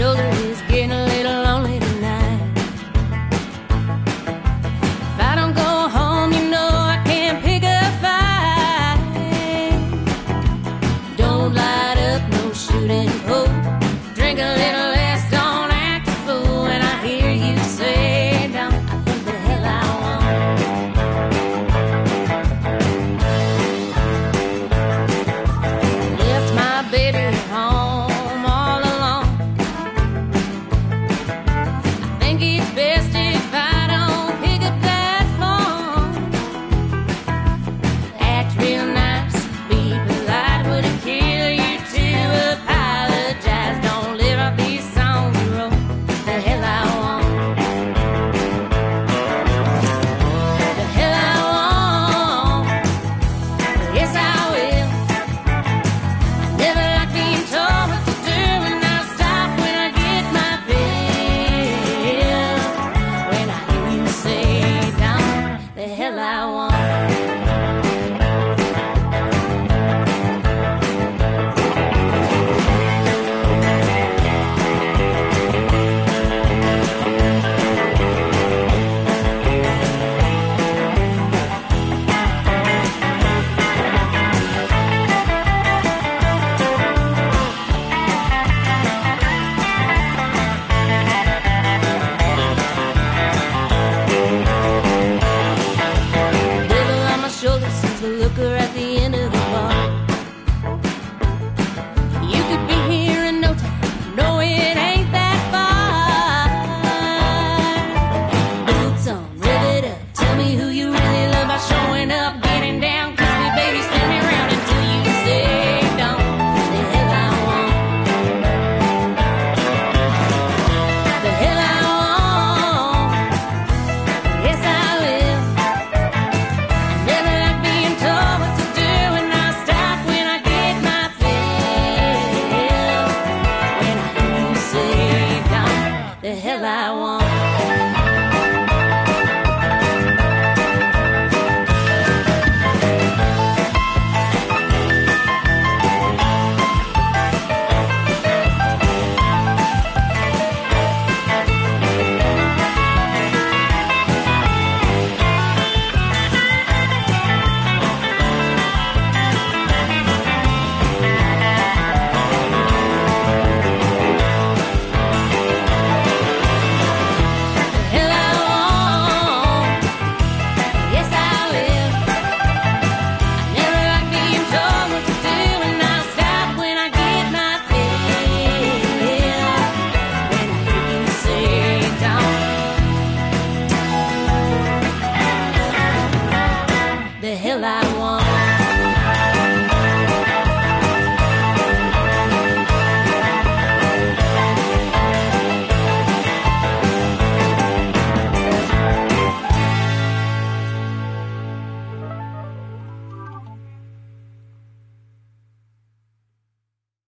shoulder is getting a little lonely tonight. If I don't go home, you know I can't pick a fight. Don't light up no shooting pole. Drink a little less, don't act a fool. When I hear you say don't, I think the hell I want. Left my baby home all alone. I think it's best if I don't pick up that phone. Act real nice, be polite, would it kill you to apologize? Don't live off these songs you wrote, the hell I want. The hell I want, yes I will. I never like being told what to do, and I stop when I get my fill. When I hear you say down, the hell I want. Devil on my shoulder sees the looker at the end of the bar. You could be here in no time, no it ain't that far. Boots on, rev it up, tell me who you really love by showing up, getting down, kiss me baby, spin me around until you say don't, the hell I want. The hell I want, yes I will. Never like being told what to do, and I stop when I get my fill. When I hear you say down, the hell I want.